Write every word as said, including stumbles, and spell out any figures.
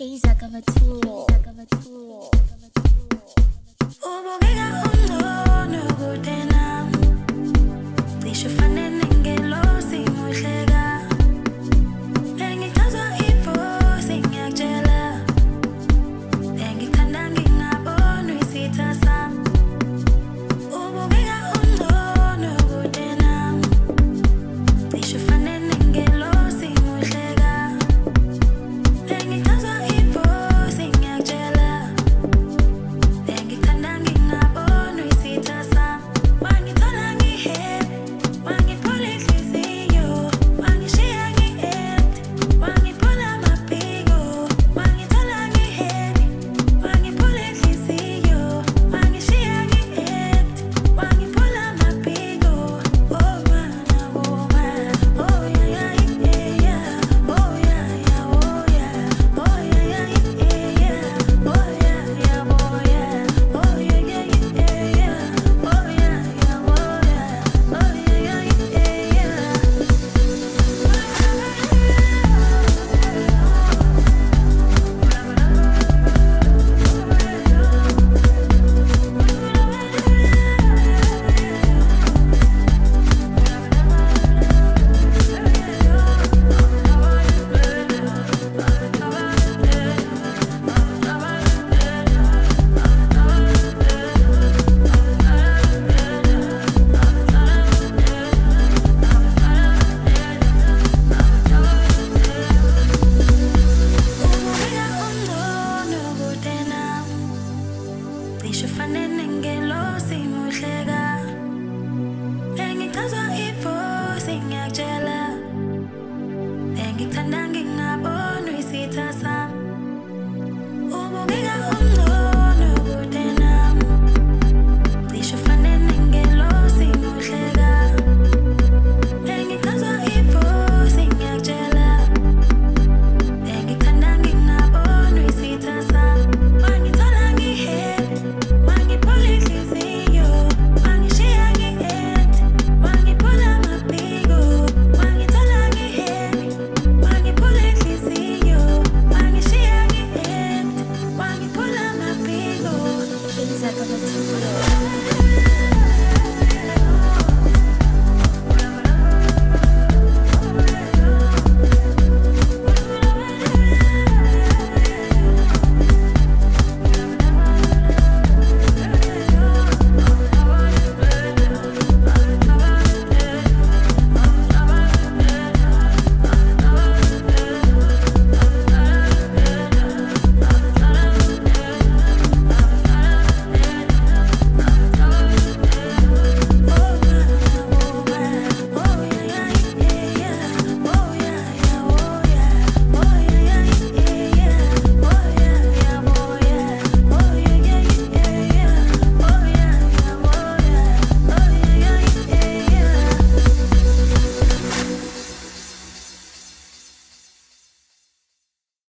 Isaac of a tool. Ubukeka ungcono kudena cishe fanele ngelosi muhleka Bengichazwa ivosi ngiyakutshela Bengithanda ngingabona isitha sami Ubukeka ungcono kudena cishe fanele ngelosi muhleka Bengichazwa ivosi ngiyakutshela Bengithanda ngingabona isitha sami Wangithola ngihead Wangiphula inhliziyo Wangishiya ngi-empty Wangiphula amaphiko Wangithola ngihead Wangiphula inhliziyo Wangishiya ngi-empty Wangiphula amaphiko Oh mana, oh mana Oh yeah yeah yeah yeah Oh yeah yeah oh yeah Oh yeah yeah yeah yeah Oh yeah yeah oh yeah Oh yeah yeah yeah yeah Oh yeah yeah oh yeah Oh yeah yeah yeah yeah Ubukeka ungcono kudena cishe fanele ngelosi muhleka Bengichazwa ivosi ngiyakutshela Bengithanda ngingabona isitha sami Ubukeka ungcono kudena cishe fanele ngelosi muhleka Bengichazwa ivosi ngiyakutshela Bengithanda ngingabona isitha sami Wangithola ngihead Wangiphula inhliziyo Wangishiya ngi-empty Wangiphula amaphiko Wangithola ngihead Wangiphula inhliziyo Wangishiya ngi-empty Wangiphula amaphiko Isaac of a tool.